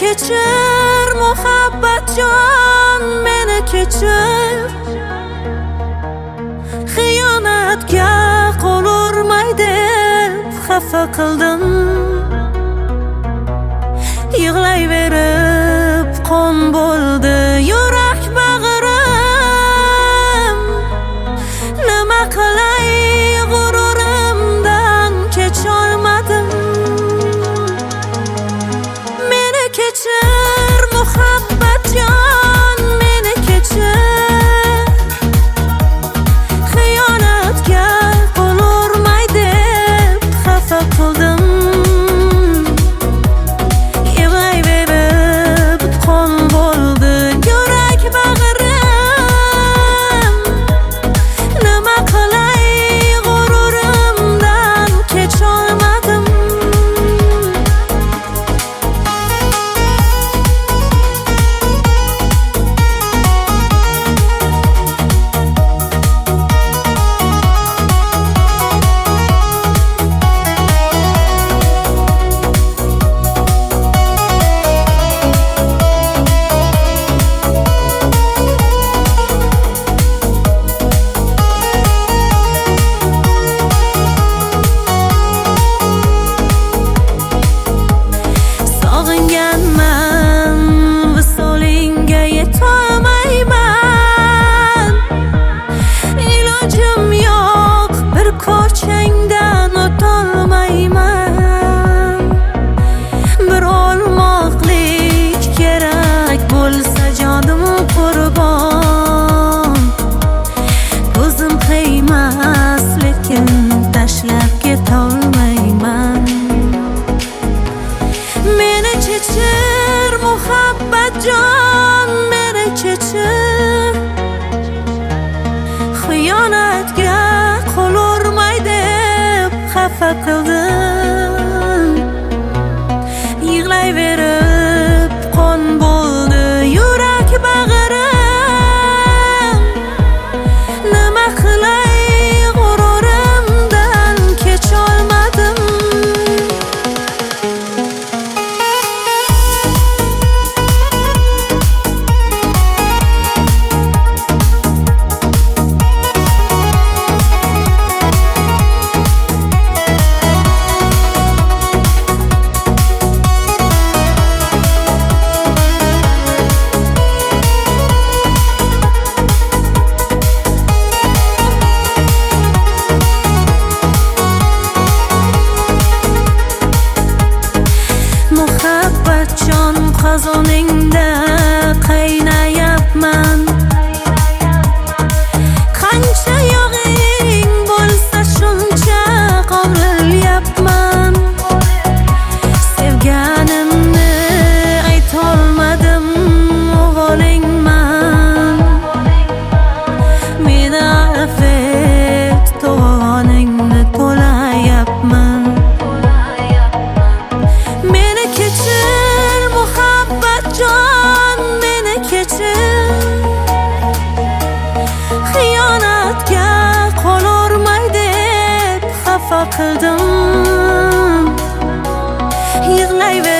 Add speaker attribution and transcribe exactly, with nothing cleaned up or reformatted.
Speaker 1: kechir muhabbatjon, meni kechir. Xiyonatga qo'l urmay deb xafa qildim. Yig'layverib qon bo'ldi yurak bag'rim. Nima qilay g'ururimdan kecholmadim. Meni kechir muhabbatjon, meni kechir. Xiyonatga qo'l urmay deb xafa qildim. Muhabbatjon, meni kechir. Xiyonatga qo'l urmay deb xafa qildim. Yig'layverib qon bo'ldi yurak bag'rim. Nima qilay g'ururimdan kecholmadim. Muhabbatjon, qozoningda qaynayapman. Qancha yog'ing bo'lsa shuncha qovrilyapman. Sevganimni aytolmadim, o'g'lingman. Meni avf et, tovoningni to'layapman. Meni kechir muhabbatjon, meni kechir. Xiyonatga qo'l urmay deb xafa qildim. Yig'layver